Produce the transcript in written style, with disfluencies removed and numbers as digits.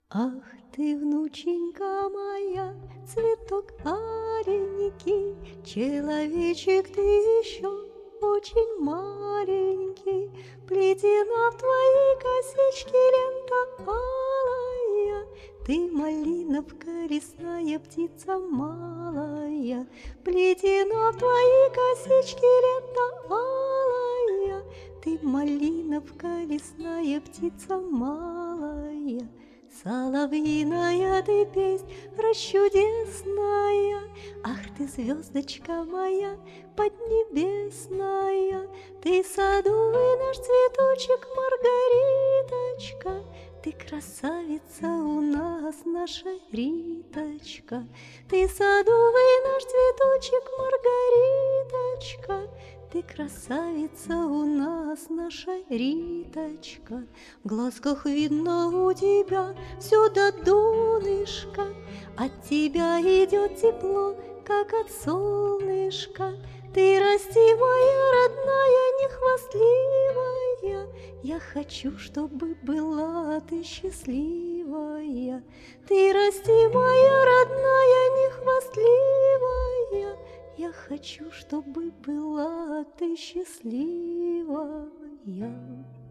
Ах ты, внученька моя, цветок аленький, человечек ты еще очень маленький, плетена в твои косички лента алая, ты малиновка, лесная птица малая, плетена в твои косички лента алая, ты малиновка, лесная птица малая. Соловьиная ты песнь расчудесная, ах ты, звездочка моя поднебесная, ты садовый наш цветочек, Маргариточка, ты красавица у нас, наша Риточка, ты садовый наш цветочек, Маргариточка, ты красавица у нас, наша Риточка. В глазках видно у тебя все до донышка, от тебя идет тепло, как от солнышка. Ты расти, моя родная, нехвастливая, я хочу, чтобы была ты счастливая. Ты расти, моя родная, нехвастливая, я хочу, чтобы была ты счастливая.